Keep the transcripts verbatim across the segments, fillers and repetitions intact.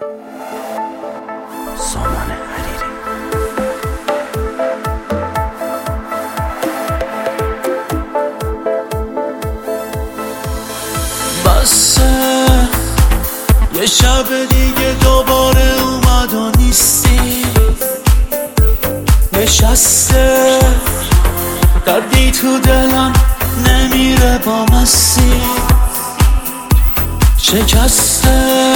سامان حریری. بسه یه شب دیگه دوباره اومد و نیستی، نشسته دردی تو دلم نمیره با مستی، شکسته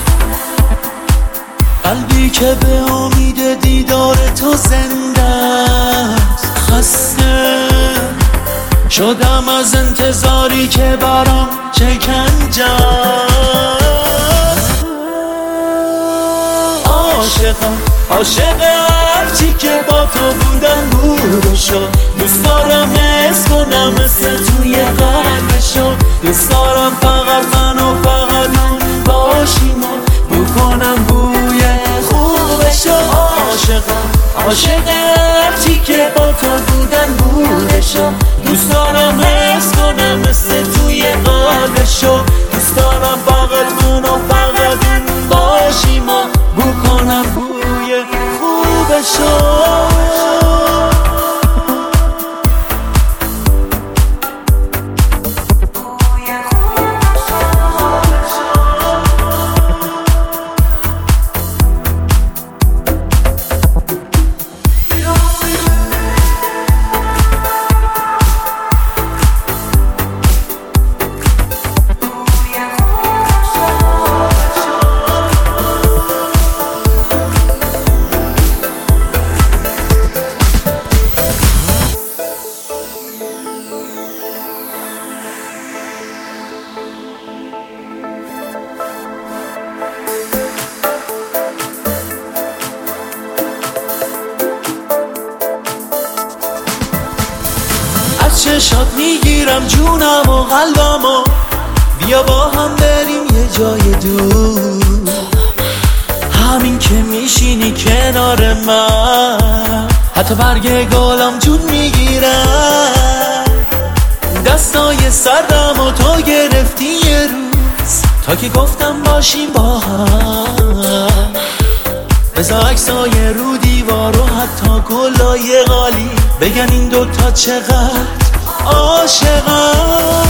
قلبی که به امید دیدار تو زنده است، خسته شدم از انتظاری که برام شکنجه است. عاشقم عاشق هرچی که با تو بودم بود شد، دوست دارم حس کنم مثل توی قلبشو، دوست دارم فقط من و فقط اون باشیم و بکنم بوی خوبشو. عاشقم عاشق هرچی که با تو بودن بودشو، دوست دارم حس کنم مثل توی قلبشو، دوست دارم فقط من و فقط اون باشیم و بکنم بوی خوبشو. چشات میگیرم جونم و قلبم و بیا با هم بریم یه جای دور، همین که میشینی کنار من حتی برگ گلم جون میگیرم، دستای سردم و تو گرفتی یه روز تا که گفتم باشیم با هم، بذار عکسای رو دیوار و حتی گلای غالی بگن این دوتا چقدر عاشقم.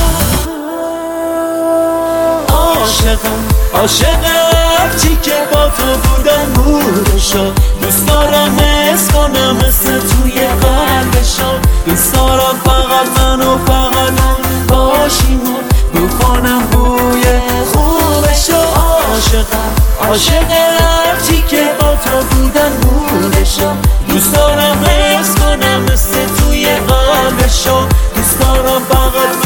عاشقم عاشق هرچی که با تو بودم بودشو، دوست دارم حس کنم مثل توی قلبشو، دوست دارم فقط من و فقط اون باشیم و بکنم بوی خوبشو. عاشقم عاشق هرچی که با تو بودن بودشو، دوست دارم حس کنم مثل توی قلبشو، دوست دارم فقط